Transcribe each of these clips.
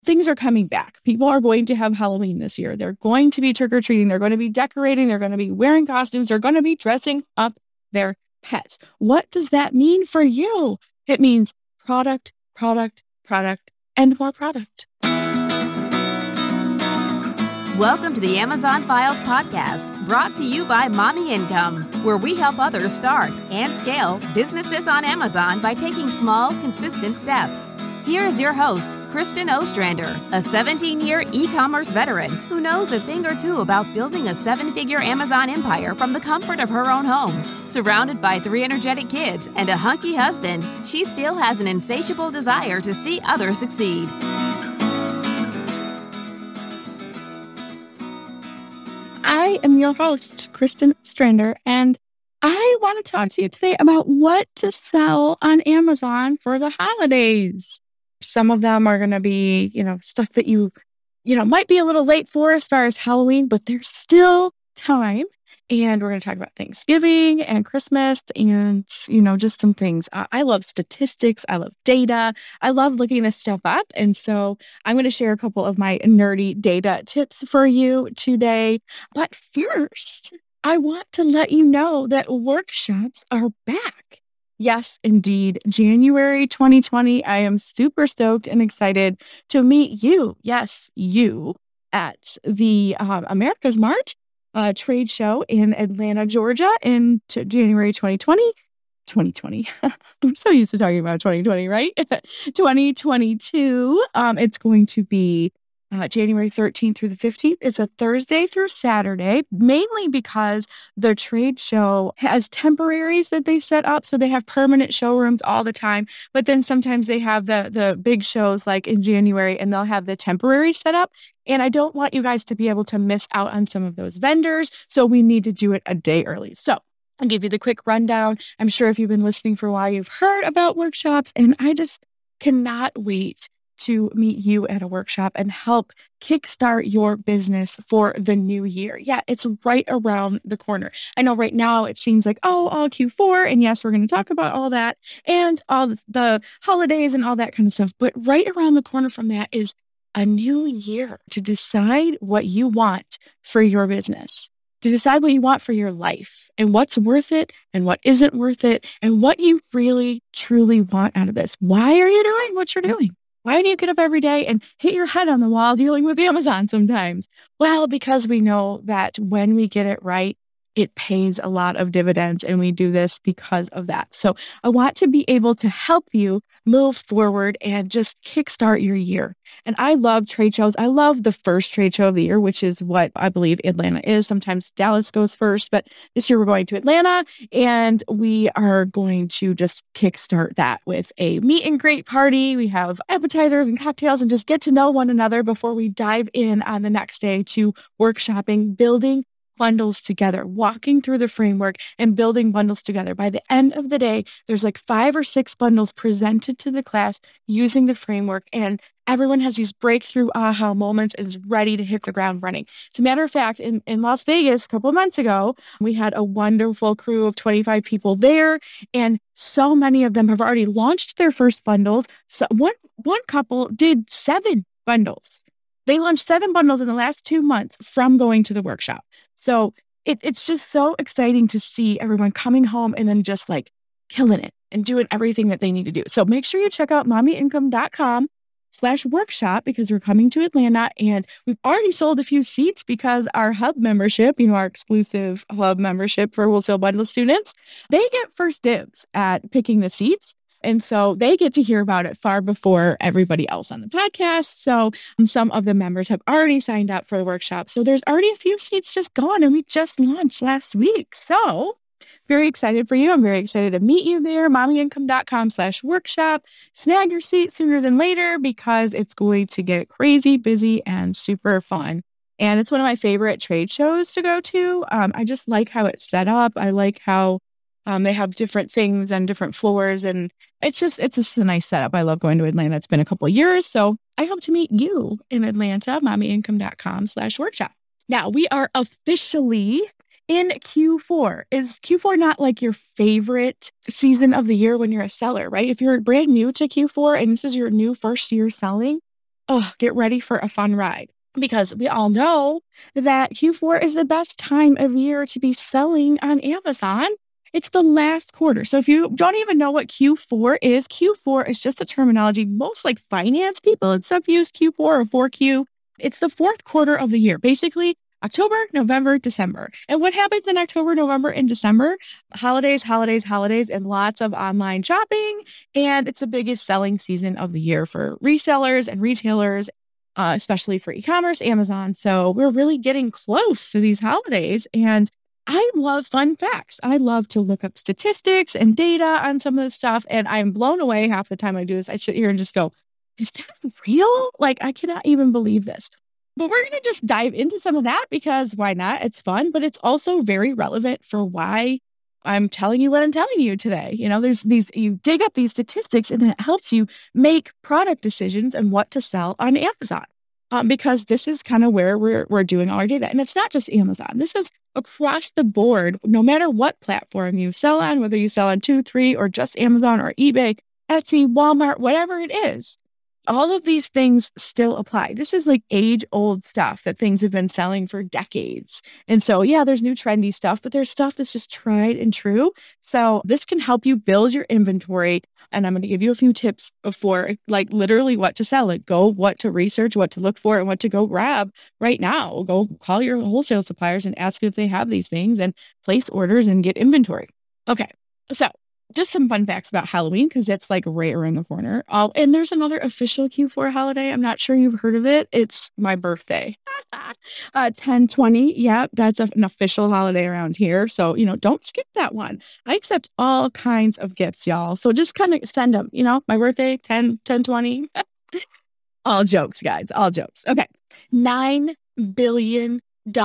things are coming back. People are going to have Halloween this year. They're going to be trick-or-treating. They're going to be decorating. They're going to be wearing costumes. They're going to be dressing up their pets. What does that mean for you? It means product, product, product, and more product. Welcome to the Amazon Files podcast, brought to you by Mommy Income, where we help others start and scale businesses on Amazon by taking small, consistent steps. Here is your host, Kristen Ostrander, a 17-year e-commerce veteran who knows a thing or two about building a 7-figure Amazon empire from the comfort of her own home. Surrounded by 3 energetic kids and a hunky husband, she still has an insatiable desire to see others succeed. I am your host, Kristen Ostrander, and I want to talk to you today about what to sell on Amazon for the holidays. Some of them are going to be, stuff that you might be a little late for as far as Halloween, but there's still time. And we're going to talk about Thanksgiving and Christmas and, just some things. I love statistics. I love data. I love looking this stuff up. And so I'm going to share a couple of my nerdy data tips for you today. But first, I want to let you know that workshops are back. Yes, indeed. January 2020, I am super stoked and excited to meet you. Yes, you at the America's Mart trade show in Atlanta, Georgia in January 2020. 2020. I'm so used to talking about 2020, right? 2022. It's going to be January 13th through the 15th. It's a Thursday through Saturday, mainly because the trade show has temporaries that they set up. So they have permanent showrooms all the time. But then sometimes they have the big shows like in January and they'll have the temporary set up. And I don't want you guys to be able to miss out on some of those vendors. So we need to do it a day early. So I'll give you the quick rundown. I'm sure if you've been listening for a while, you've heard about workshops, and I just cannot wait to meet you at a workshop and help kickstart your business for the new year. Yeah, it's right around the corner. I know right now it seems like, all Q4. And yes, we're going to talk about all that and all the holidays and all that kind of stuff. But right around the corner from that is a new year to decide what you want for your business, to decide what you want for your life and what's worth it and what isn't worth it and what you really, truly want out of this. Why are you doing what you're doing? Why do you get up every day and hit your head on the wall dealing with Amazon sometimes? Well, because we know that when we get it right, it pays a lot of dividends, and we do this because of that. So I want to be able to help you move forward and just kickstart your year. And I love trade shows. I love the first trade show of the year, which is what I believe Atlanta is. Sometimes Dallas goes first, but this year we're going to Atlanta, and we are going to just kickstart that with a meet and greet party. We have appetizers and cocktails and just get to know one another before we dive in on the next day to workshopping, building bundles together, walking through the framework and building bundles together. By the end of the day, there's like 5 or 6 bundles presented to the class using the framework, and everyone has these breakthrough aha moments and is ready to hit the ground running. As a matter of fact, in Las Vegas a couple of months ago, we had a wonderful crew of 25 people there, and so many of them have already launched their first bundles. So one couple did 7 bundles. They launched 7 bundles in the last 2 months from going to the workshop. So it's just so exciting to see everyone coming home and then just like killing it and doing everything that they need to do. So make sure you check out mommyincome.com/workshop because we're coming to Atlanta, and we've already sold a few seats because our hub membership, our exclusive hub membership for wholesale bundle students, they get first dibs at picking the seats. And so they get to hear about it far before everybody else on the podcast. So some of the members have already signed up for the workshop. So there's already a few seats just gone, and we just launched last week. So very excited for you. I'm very excited to meet you there. mommyincome.com/workshop. Snag your seat sooner than later because it's going to get crazy busy and super fun. And it's one of my favorite trade shows to go to. I just like how it's set up. I like how they have different things and different floors, and it's just a nice setup. I love going to Atlanta. It's been a couple of years, so I hope to meet you in Atlanta, mommyincome.com/workshop. Now, we are officially in Q4. Is Q4 not like your favorite season of the year when you're a seller, right? If you're brand new to Q4 and this is your new first year selling, oh, get ready for a fun ride. Because we all know that Q4 is the best time of year to be selling on Amazon. It's the last quarter. So if you don't even know what Q4 is just a terminology. Most like finance people and stuff use Q4 or 4Q. It's the fourth quarter of the year, basically October, November, December. And what happens in October, November, and December? Holidays, and lots of online shopping. And it's the biggest selling season of the year for resellers and retailers, especially for e-commerce, Amazon. So we're really getting close to these holidays. And I love fun facts. I love to look up statistics and data on some of this stuff. And I'm blown away half the time I do this. I sit here and just go, is that real? Like, I cannot even believe this. But we're going to just dive into some of that because why not? It's fun, but it's also very relevant for why I'm telling you what I'm telling you today. There's you dig up these statistics and it helps you make product decisions and what to sell on Amazon. Because this is kind of where we're doing all our data. And it's not just Amazon. This is across the board, no matter what platform you sell on, whether you sell on 2, 3, or just Amazon or eBay, Etsy, Walmart, whatever it is. All of these things still apply. This is like age-old stuff that things have been selling for decades. And so, yeah, there's new trendy stuff, but there's stuff that's just tried and true. So this can help you build your inventory. And I'm going to give you a few tips for like literally what to sell, what to research, what to look for, and what to go grab right now. Go call your wholesale suppliers and ask if they have these things and place orders and get inventory. Okay, so just some fun facts about Halloween because it's like right around the corner. And there's another official Q4 holiday. I'm not sure you've heard of it. It's my birthday. 10/20. Yeah, that's an official holiday around here. So, don't skip that one. I accept all kinds of gifts, y'all. So just kind of send them, my birthday, 10/20. All jokes, guys. All jokes. Okay. $9 billion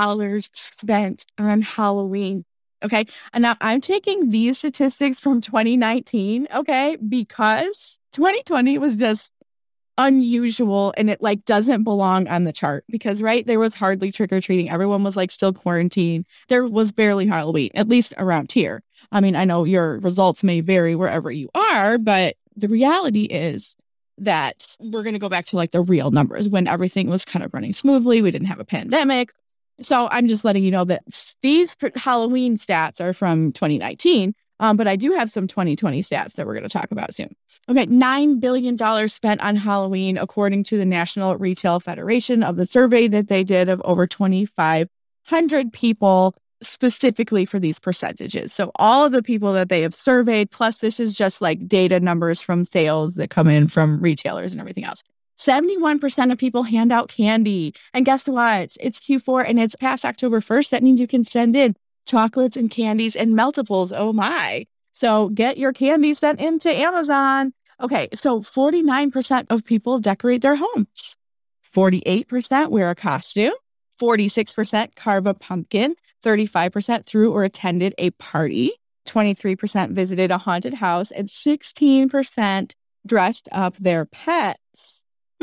spent on Halloween. Okay. And now I'm taking these statistics from 2019. Okay. Because 2020 was just unusual and it doesn't belong on the chart because, right, there was hardly trick-or-treating. Everyone was still quarantined. There was barely Halloween, at least around here. I mean, I know your results may vary wherever you are, but the reality is that we're going to go back to the real numbers when everything was kind of running smoothly. We didn't have a pandemic. So I'm just letting you know that these Halloween stats are from 2019, but I do have some 2020 stats that we're going to talk about soon. Okay, $9 billion spent on Halloween, according to the National Retail Federation of the survey that they did of over 2,500 people specifically for these percentages. So all of the people that they have surveyed, plus this is just data numbers from sales that come in from retailers and everything else. 71% of people hand out candy. And guess what? It's Q4 and it's past October 1st. That means you can send in chocolates and candies and meltables. Oh my. So get your candy sent into Amazon. Okay. So 49% of people decorate their homes. 48% wear a costume. 46% carve a pumpkin. 35% threw or attended a party. 23% visited a haunted house. And 16% dressed up their pets.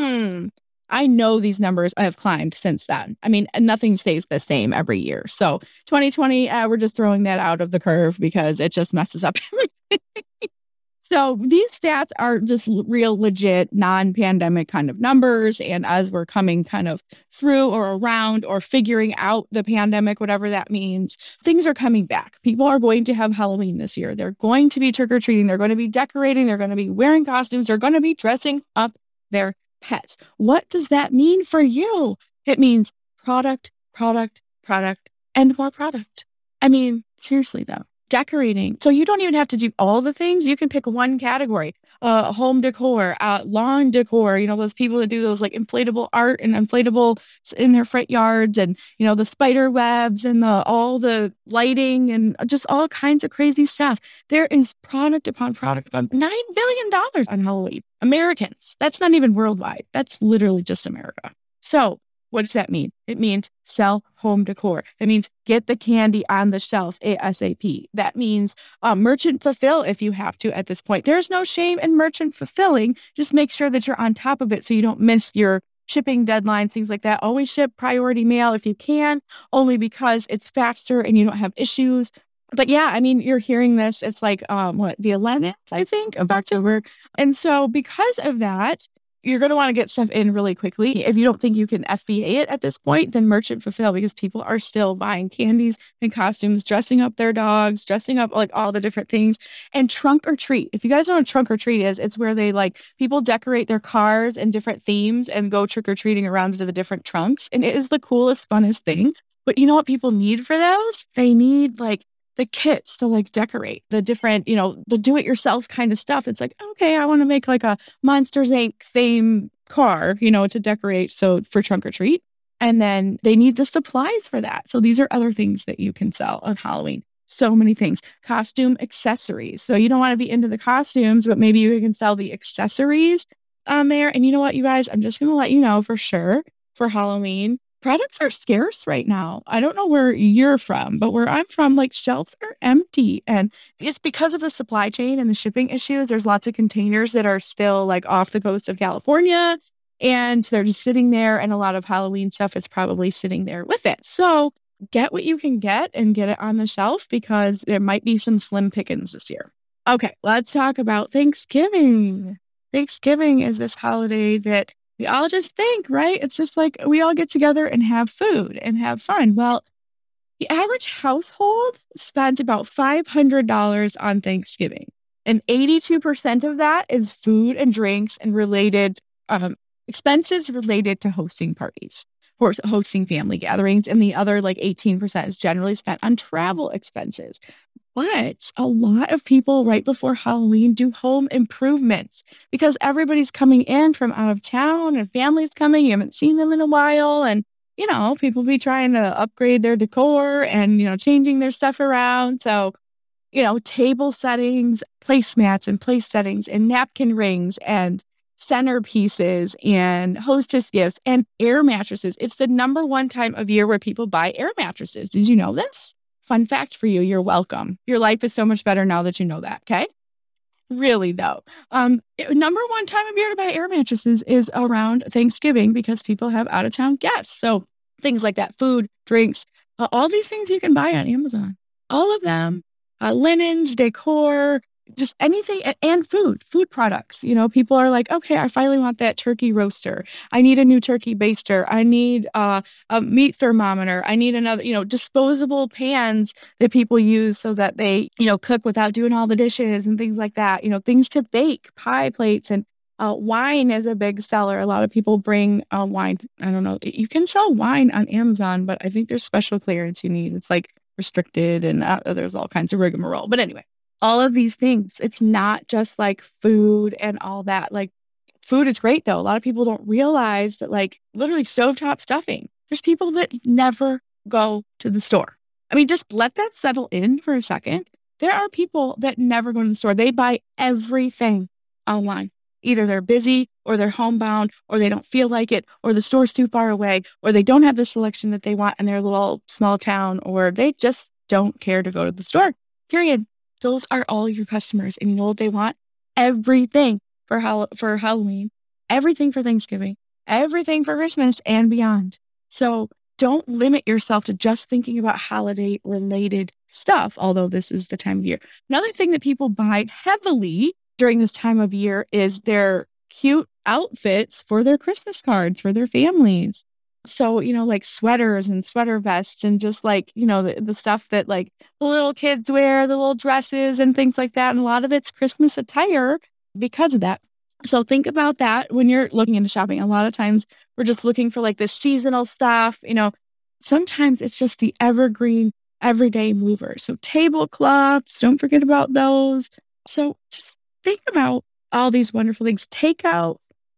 I know these numbers have climbed since then. I mean, nothing stays the same every year. So 2020, we're just throwing that out of the curve because it just messes up everything. So these stats are just real legit non-pandemic kind of numbers. And as we're coming kind of through or around or figuring out the pandemic, whatever that means, things are coming back. People are going to have Halloween this year. They're going to be trick-or-treating. They're going to be decorating. They're going to be wearing costumes. They're going to be dressing up their pets. What does that mean for you? It means product, and more product. I mean, seriously though, decorating. So you don't even have to do all the things. You can pick one category, home decor, lawn decor, those people that do those inflatable art and inflatable in their front yards and, the spider webs and all the lighting and just all kinds of crazy stuff. There is product upon $9 billion on Halloween. Americans. That's not even worldwide. That's literally just America. So what does that mean? It means sell home decor. It means get the candy on the shelf ASAP. That means merchant fulfill if you have to at this point. There's no shame in merchant fulfilling. Just make sure that you're on top of it so you don't miss your shipping deadlines, things like that. Always ship priority mail if you can, only because it's faster and you don't have issues. But yeah, I mean, you're hearing this. It's the 11th, I think, of October. And so because of that, you're going to want to get stuff in really quickly. If you don't think you can FBA it at this point, then merchant fulfill, because people are still buying candies and costumes, dressing up their dogs, dressing up like all the different things. And trunk or treat. If you guys know what trunk or treat is, it's where they like people decorate their cars in different themes and go trick or treating around to the different trunks. And it is the coolest, funnest thing. But you know what people need for those? They need like the kits to like decorate the different, the do-it-yourself kind of stuff. It's like, okay, I want to make like a Monsters Inc. theme car, to decorate. So for trunk or treat. And then they need the supplies for that. So these are other things that you can sell on Halloween. So many things. Costume accessories. So you don't want to be into the costumes, but maybe you can sell the accessories on there. And you know what, you guys, I'm just going to let you know for sure for Halloween, products are scarce right now. I don't know where you're from, but where I'm from, like shelves are empty. And it's because of the supply chain and the shipping issues. There's lots of containers that are still like off the coast of California and they're just sitting there. And a lot of Halloween stuff is probably sitting there with it. So get what you can get and get it on the shelf because there might be some slim pickings this year. Okay, let's talk about Thanksgiving. Thanksgiving is this holiday that we all just think, right? It's just like we all get together and have food and have fun. Well, the average household spent about $500 on Thanksgiving. And 82% of that is food and drinks and related expenses related to hosting parties or hosting family gatherings. And the other like 18% is generally spent on travel expenses. But a lot of people right before Halloween do home improvements because everybody's coming in from out of town and families coming. You haven't seen them in a while. And, people be trying to upgrade their decor and, changing their stuff around. So, table settings, placemats and place settings and napkin rings and centerpieces and hostess gifts and air mattresses. It's the number one time of year where people buy air mattresses. Did you know this? Fun fact for you, you're welcome. Your life is so much better now that you know that, okay? Really, though. Number one time of year to buy air mattresses is around Thanksgiving because people have out-of-town guests. So things like that, food, drinks, all these things you can buy on Amazon. All of them, linens, decor, just anything, and food products. People are like, okay, I finally want that turkey roaster. I need a new turkey baster. I need a meat thermometer. I need another, disposable pans that people use so that they, cook without doing all the dishes and things like that. Things to bake, pie plates, and wine is a big seller. A lot of people bring wine. I don't know. You can sell wine on Amazon, but I think there's special clearance you need. It's like restricted and there's all kinds of rigmarole. But anyway. All of these things. It's not just like food and all that. Like food is great though. A lot of people don't realize that like literally stovetop stuffing. There's people that never go to the store. I mean, just let that settle in for a second. There are people that never go to the store. They buy everything online. Either they're busy or they're homebound or they don't feel like it or the store's too far away or they don't have the selection that they want in their little small town or they just don't care to go to the store. Period. Those are all your customers. And you know what they want? Everything for Halloween, everything for Thanksgiving, everything for Christmas and beyond. So don't limit yourself to just thinking about holiday related stuff, although this is the time of year. Another thing that people buy heavily during this time of year is their cute outfits for their Christmas cards for their families. So, like sweaters and sweater vests and just like, the stuff that like the little kids wear, the little dresses and things like that. And a lot of it's Christmas attire because of that. So think about that when you're looking into shopping. A lot of times we're just looking for like this seasonal stuff. Sometimes it's just the evergreen, everyday mover. So tablecloths, don't forget about those. So just think about all these wonderful things. Takeout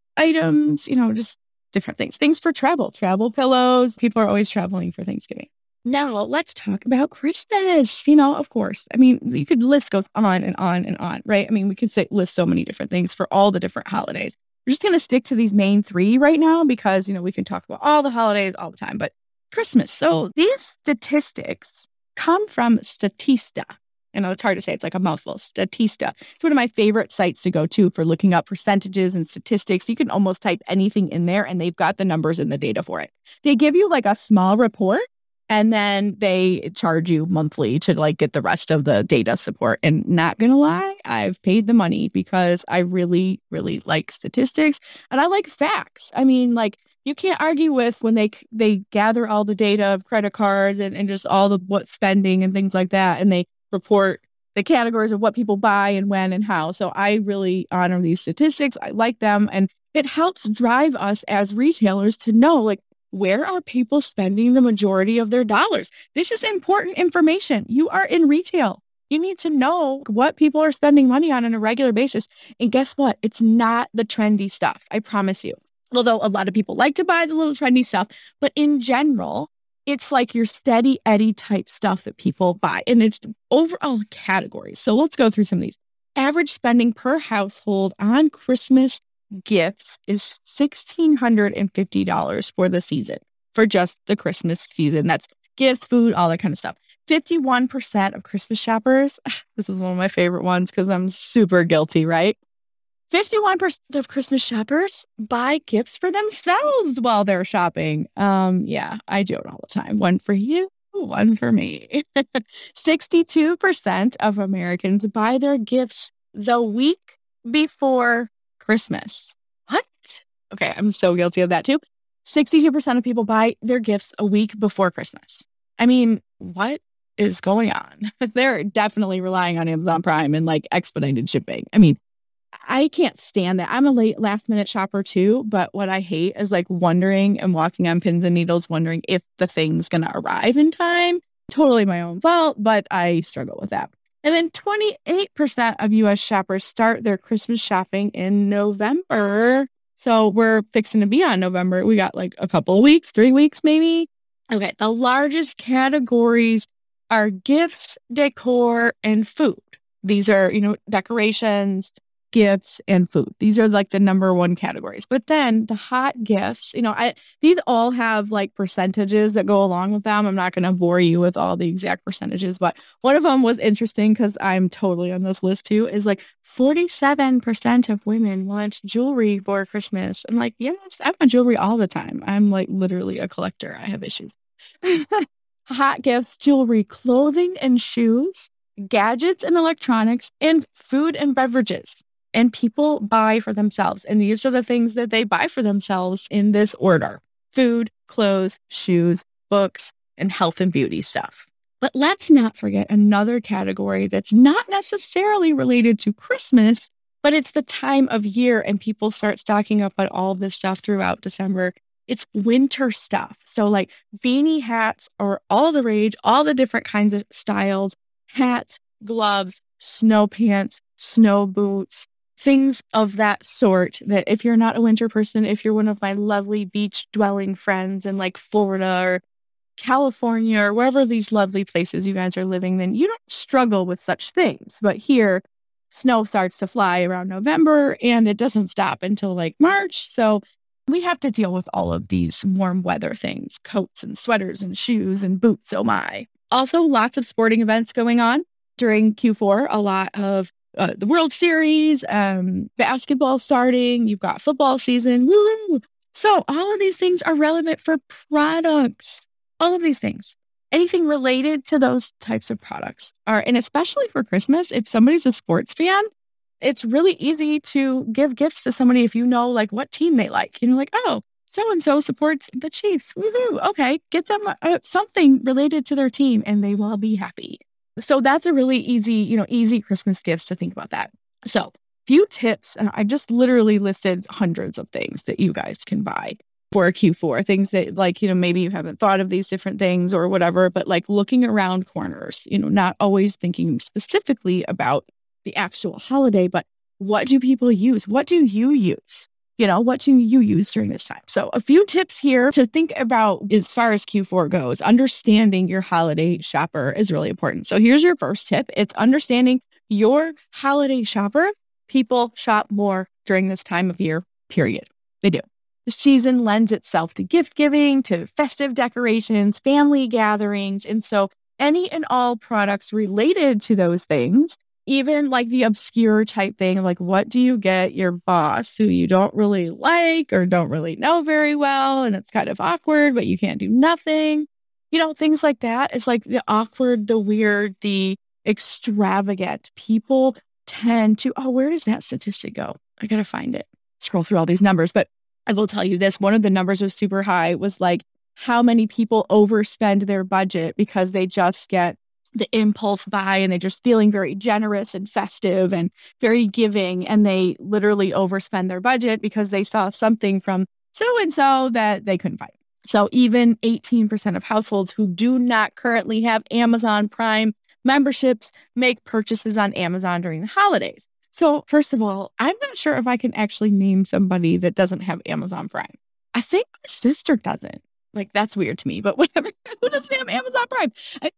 items, just different things for travel pillows. People are always traveling for Thanksgiving. Now let's talk about Christmas. Of course, I mean, the list goes on and on and on, right? I mean, we could list so many different things for all the different holidays. We're just going to stick to these main three right now because, we can talk about all the holidays all the time, but Christmas. So these statistics come from Statista. It's hard to say. It's like a mouthful. Statista. It's one of my favorite sites to go to for looking up percentages and statistics. You can almost type anything in there and they've got the numbers and the data for it. They give you like a small report And then they charge you monthly to like get the rest of the data support. And not gonna lie, I've paid the money because I really, really like statistics and I like facts. I mean, like you can't argue with when they gather all the data of credit cards and just all the what spending and things like that. And they report the categories of what people buy and when and how. So I really honor these statistics. I like them. And it helps drive us as retailers to know, like, where are people spending the majority of their dollars? This is important information. You are in retail. You need to know what people are spending money on a regular basis. And guess what? It's not the trendy stuff. I promise you. Although a lot of people like to buy the little trendy stuff, but in general, it's like your steady Eddie type stuff that people buy. And it's overall categories. So let's go through some of these. Average spending per household on Christmas gifts is $1,650 for the season, for just the Christmas season. That's gifts, food, all that kind of stuff. 51% of Christmas shoppers, this is one of my favorite ones because I'm super guilty, right? 51% of Christmas shoppers buy gifts for themselves while they're shopping. Yeah, I do it all the time. One for you, one for me. 62% of Americans buy their gifts the week before Christmas. What? Okay, I'm so guilty of that too. 62% of people buy their gifts a week before Christmas. I mean, what is going on? They're definitely relying on Amazon Prime and like expedited shipping. I mean, I can't stand that. I'm a last minute shopper too, but what I hate is like wondering and walking on pins and needles, wondering if the thing's going to arrive in time. Totally my own fault, but I struggle with that. And then 28% of U.S. shoppers start their Christmas shopping in November. So we're fixing to be on November. We got like a couple of weeks, 3 weeks maybe. Okay, the largest categories are gifts, decor, and food. These are, decorations, gifts, and food. These are like the number one categories. But then the hot gifts, these all have like percentages that go along with them. I'm not going to bore you with all the exact percentages, but one of them was interesting because I'm totally on this list too, is like 47% of women want jewelry for Christmas. I'm like, yes, I want jewelry all the time. I'm like literally a collector. I have issues. Hot gifts, jewelry, clothing and shoes, gadgets and electronics, and food and beverages. And people buy for themselves. And these are the things that they buy for themselves in this order: food, clothes, shoes, books, and health and beauty stuff. But let's not forget another category that's not necessarily related to Christmas, but it's the time of year and people start stocking up on all of this stuff throughout December. It's winter stuff. So like beanie hats are all the rage, all the different kinds of styles, hats, gloves, snow pants, snow boots, things of that sort that if you're not a winter person, if you're one of my lovely beach dwelling friends in like Florida or California or wherever these lovely places you guys are living, then you don't struggle with such things. But here, snow starts to fly around November and it doesn't stop until like March. So we have to deal with all of these warm weather things, coats and sweaters and shoes and boots. Oh my. Also, lots of sporting events going on during Q4. A lot of the World Series, basketball starting. You've got football season. Woo! So all of these things are relevant for products. All of these things. Anything related to those types of products are, and especially for Christmas, if somebody's a sports fan, it's really easy to give gifts to somebody if you know like what team they like. Like, oh, so-and-so supports the Chiefs. Woohoo! Okay, get them something related to their team and they will be happy. So that's a really easy Christmas gifts to think about that. So few tips, and I just literally listed hundreds of things that you guys can buy for a Q4, things that like, maybe you haven't thought of these different things or whatever, but like looking around corners, not always thinking specifically about the actual holiday, but what do people use? What do you use? What do you use during this time? So a few tips here to think about as far as Q4 goes. Understanding your holiday shopper is really important. So here's your first tip. It's understanding your holiday shopper. People shop more during this time of year, period. They do. The season lends itself to gift giving, to festive decorations, family gatherings. And so any and all products related to those things, even like the obscure type thing, like what do you get your boss who you don't really like or don't really know very well, and it's kind of awkward, but you can't do nothing. things like that. It's like the awkward, the weird, the extravagant. People tend to, where does that statistic go? I got to find it. Scroll through all these numbers. But I will tell you this, one of the numbers was super high, was like how many people overspend their budget because they just get the impulse buy and they're just feeling very generous and festive and very giving. And they literally overspend their budget because they saw something from so-and-so that they couldn't find. So even 18% of households who do not currently have Amazon Prime memberships make purchases on Amazon during the holidays. So first of all, I'm not sure if I can actually name somebody that doesn't have Amazon Prime. I think my sister doesn't. Like, that's weird to me, but whatever. Who doesn't have Amazon Prime?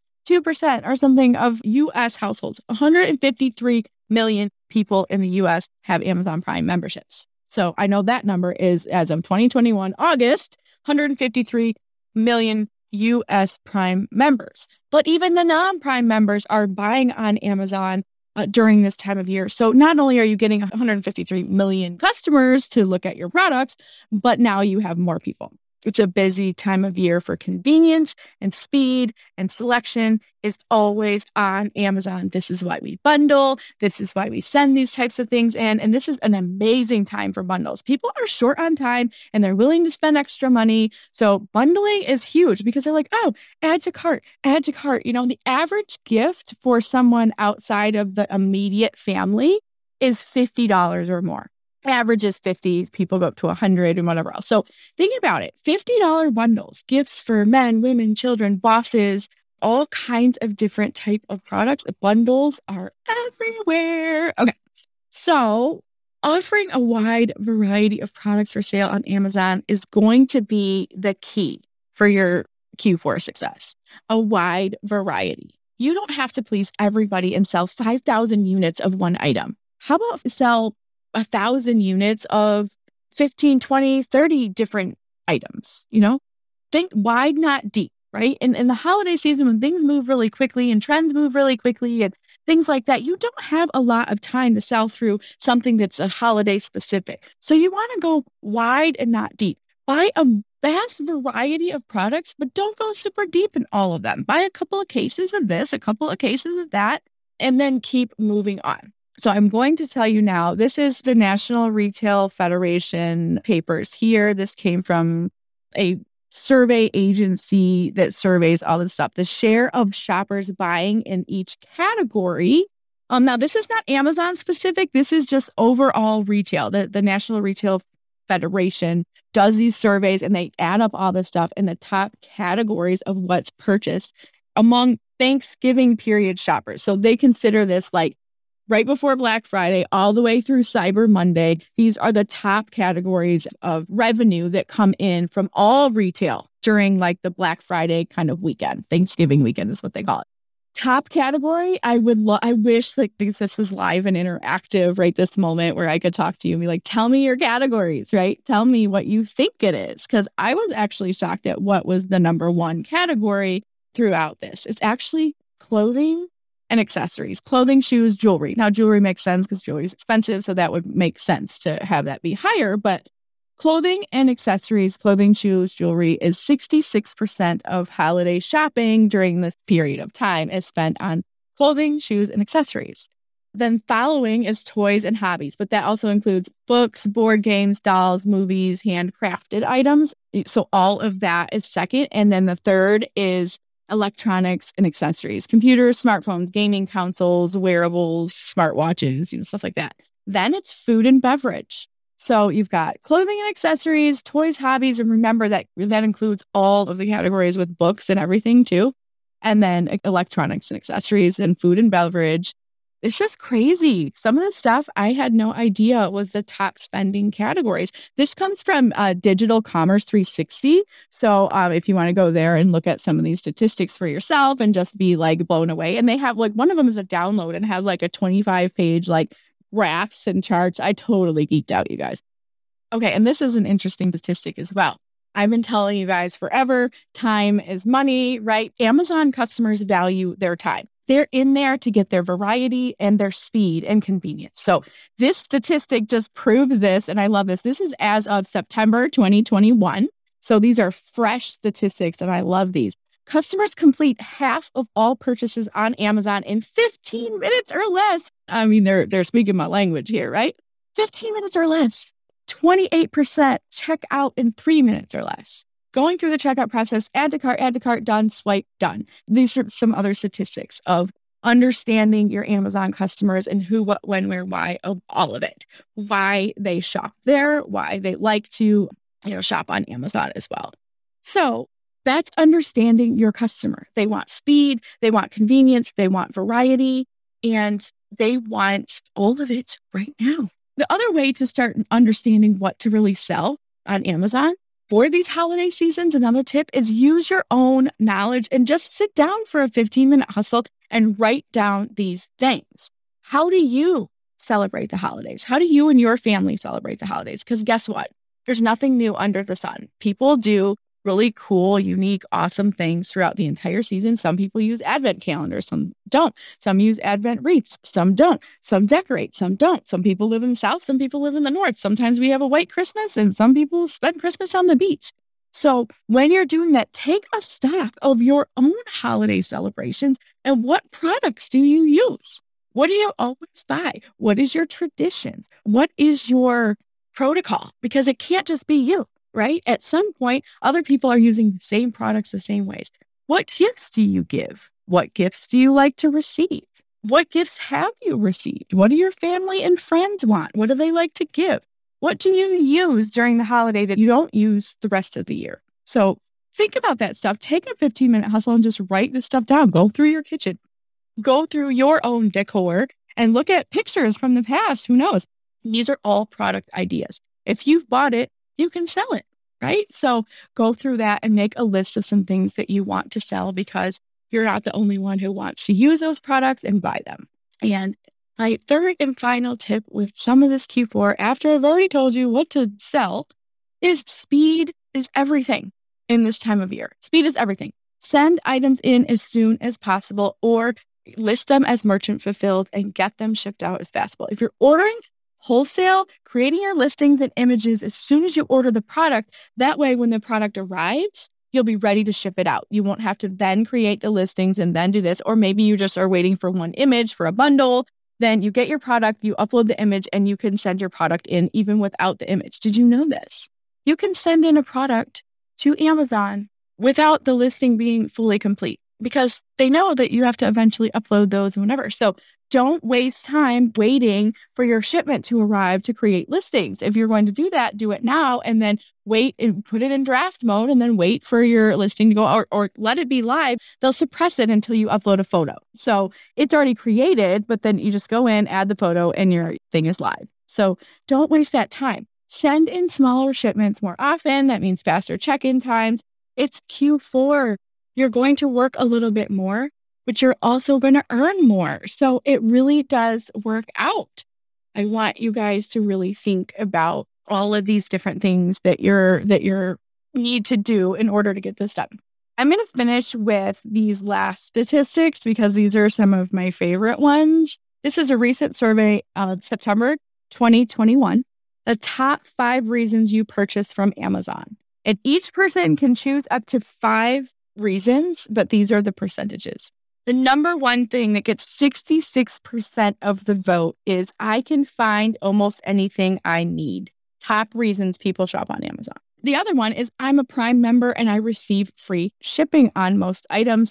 2% or something of U.S. households. 153 million people in the U.S. have Amazon Prime memberships. So I know that number is, as of 2021, August, 153 million U.S. Prime members. But even the non-Prime members are buying on Amazon during this time of year. So not only are you getting 153 million customers to look at your products, but now you have more people. It's a busy time of year for convenience and speed, and selection is always on Amazon. This is why we bundle. This is why we send these types of things in. And this is an amazing time for bundles. People are short on time and they're willing to spend extra money. So bundling is huge because they're like, add to cart, add to cart. The average gift for someone outside of the immediate family is $50 or more. Average is 50, people go up to 100 and whatever else. So think about it. $50 bundles, gifts for men, women, children, bosses, all kinds of different type of products. Bundles are everywhere. Okay. So offering a wide variety of products for sale on Amazon is going to be the key for your Q4 success. A wide variety. You don't have to please everybody and sell 5,000 units of one item. How about sell 1,000 units of 15, 20, 30 different items, Think wide, not deep, right? And in the holiday season, when things move really quickly and trends move really quickly and things like that, you don't have a lot of time to sell through something that's a holiday specific. So you want to go wide and not deep. Buy a vast variety of products, but don't go super deep in all of them. Buy a couple of cases of this, a couple of cases of that, and then keep moving on. So I'm going to tell you now, this is the National Retail Federation papers here. This came from a survey agency that surveys all this stuff. The share of shoppers buying in each category. Now, this is not Amazon specific. This is just overall retail. The National Retail Federation does these surveys and they add up all this stuff in the top categories of what's purchased among Thanksgiving period shoppers. So they consider this like right before Black Friday, all the way through Cyber Monday. These are the top categories of revenue that come in from all retail during like the Black Friday kind of weekend. Thanksgiving weekend is what they call it. Top category, I wish like this was live and interactive right this moment where I could talk to you and be like, tell me your categories, right? Tell me what you think it is. Because I was actually shocked at what was the number one category throughout this. It's actually clothing and accessories, clothing, shoes, jewelry. Now, jewelry makes sense because jewelry is expensive, so that would make sense to have that be higher. But clothing and accessories, clothing, shoes, jewelry is 66% of holiday shopping during this period of time is spent on clothing, shoes, and accessories. Then following is toys and hobbies, but that also includes books, board games, dolls, movies, handcrafted items. So all of that is second. And then the third is electronics and accessories, computers, smartphones, gaming consoles, wearables, smartwatches, stuff like that. Then it's food and beverage. So you've got clothing and accessories, toys, hobbies, and remember that includes all of the categories with books and everything too. And then electronics and accessories and food and beverage. This is crazy. Some of the stuff I had no idea was the top spending categories. This comes from Digital Commerce 360. So if you want to go there and look at some of these statistics for yourself and just be like blown away. And they have like, one of them is a download and has like a 25-page like graphs and charts. I totally geeked out, you guys. Okay. And this is an interesting statistic as well. I've been telling you guys forever, time is money, right? Amazon customers value their time. They're in there to get their variety and their speed and convenience. So this statistic just proves this, and I love this. This is as of September 2021. So these are fresh statistics, and I love these. Customers complete half of all purchases on Amazon in 15 minutes or less. I mean, they're speaking my language here, right? 15 minutes or less. 28% check out in 3 minutes or less. Going through the checkout process, add to cart, done, swipe, done. These are some other statistics of understanding your Amazon customers and who, what, when, where, why, of all of it. Why they shop there, why they like to, shop on Amazon as well. So that's understanding your customer. They want speed, they want convenience, they want variety, and they want all of it right now. The other way to start understanding what to really sell on Amazon for these holiday seasons, another tip is use your own knowledge and just sit down for a 15-minute hustle and write down these things. How do you celebrate the holidays? How do you and your family celebrate the holidays? Because guess what? There's nothing new under the sun. People do really cool, unique, awesome things throughout the entire season. Some people use advent calendars, some don't. Some use advent wreaths, some don't. Some decorate, some don't. Some people live in the South, some people live in the North. Sometimes we have a white Christmas and some people spend Christmas on the beach. So when you're doing that, take a stock of your own holiday celebrations and what products do you use? What do you always buy? What is your traditions? What is your protocol? Because it can't just be you. Right? At some point, other people are using the same products the same ways. What gifts do you give? What gifts do you like to receive? What gifts have you received? What do your family and friends want? What do they like to give? What do you use during the holiday that you don't use the rest of the year? So think about that stuff. Take a 15-minute hustle and just write this stuff down. Go through your kitchen. Go through your own decor and look at pictures from the past. Who knows? These are all product ideas. If you've bought it, you can sell it, right? So go through that and make a list of some things that you want to sell because you're not the only one who wants to use those products and buy them. And my third and final tip with some of this Q4, after I've already told you what to sell, is speed is everything in this time of year. Speed is everything. Send items in as soon as possible or list them as merchant fulfilled and get them shipped out as fast as possible. If you're ordering wholesale, creating your listings and images as soon as you order the product. That way, when the product arrives, you'll be ready to ship it out. You won't have to then create the listings and then do this. Or maybe you just are waiting for one image for a bundle. Then you get your product, you upload the image, and you can send your product in even without the image. Did you know this? You can send in a product to Amazon without the listing being fully complete because they know that you have to eventually upload those and whatever. So don't waste time waiting for your shipment to arrive to create listings. If you're going to do that, do it now and then wait and put it in draft mode and then wait for your listing to go or let it be live. They'll suppress it until you upload a photo. So it's already created, but then you just go in, add the photo, and your thing is live. So don't waste that time. Send in smaller shipments more often. That means faster check-in times. It's Q4. You're going to work a little bit more, but you're also going to earn more. So it really does work out. I want you guys to really think about all of these different things that you're need to do in order to get this done. I'm going to finish with these last statistics because these are some of my favorite ones. This is a recent survey of September 2021. The top 5 reasons you purchase from Amazon. And each person can choose up to 5 reasons, but these are the percentages. The number one thing that gets 66% of the vote is I can find almost anything I need. Top reasons people shop on Amazon. The other one is I'm a Prime member and I receive free shipping on most items.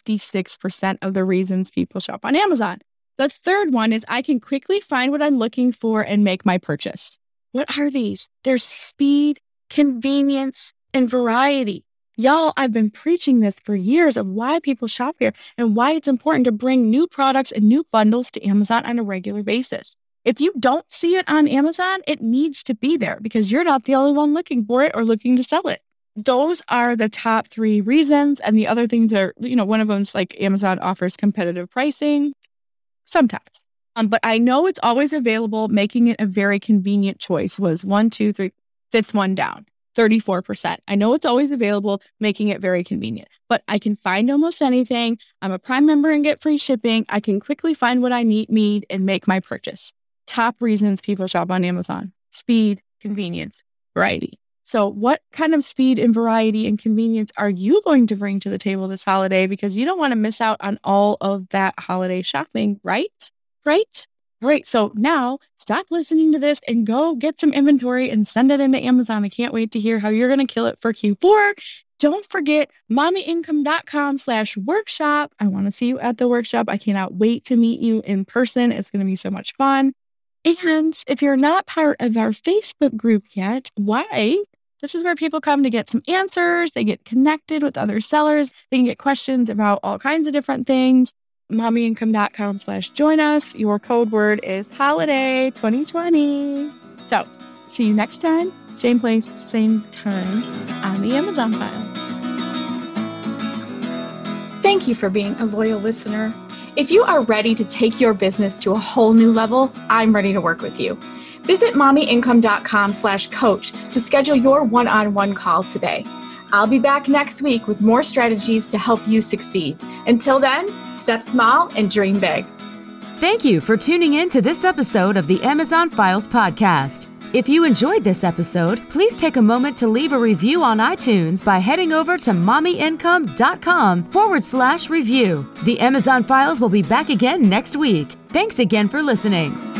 56% of the reasons people shop on Amazon. The third one is I can quickly find what I'm looking for and make my purchase. What are these? There's speed, convenience, and variety. Y'all, I've been preaching this for years of why people shop here and why it's important to bring new products and new bundles to Amazon on a regular basis. If you don't see it on Amazon, it needs to be there because you're not the only one looking for it or looking to sell it. Those are the top 3 reasons. And the other things are, one of them is like Amazon offers competitive pricing sometimes. But I know it's always available. Making it a very convenient choice was 1, 2, 3, fifth one down. 34%. I know it's always available, making it very convenient, but I can find almost anything. I'm a Prime member and get free shipping. I can quickly find what I need and make my purchase. Top reasons people shop on Amazon: speed, convenience, variety. So what kind of speed and variety and convenience are you going to bring to the table this holiday? Because you don't want to miss out on all of that holiday shopping, right? Right? All right. So now stop listening to this and go get some inventory and send it into Amazon. I can't wait to hear how you're going to kill it for Q4. Don't forget mommyincome.com/workshop. I want to see you at the workshop. I cannot wait to meet you in person. It's going to be so much fun. And if you're not part of our Facebook group yet, why? This is where people come to get some answers. They get connected with other sellers. They can get questions about all kinds of different things. mommyincome.com/join us. Your code word is holiday 2020. So see you next time. Same place, same time on the Amazon Files. Thank you for being a loyal listener. If you are ready to take your business to a whole new level, I'm ready to work with you. Visit mommyincome.com/coach to schedule your one-on-one call today. I'll be back next week with more strategies to help you succeed. Until then, step small and dream big. Thank you for tuning in to this episode of the Amazon Files podcast. If you enjoyed this episode, please take a moment to leave a review on iTunes by heading over to mommyincome.com/review. The Amazon Files will be back again next week. Thanks again for listening.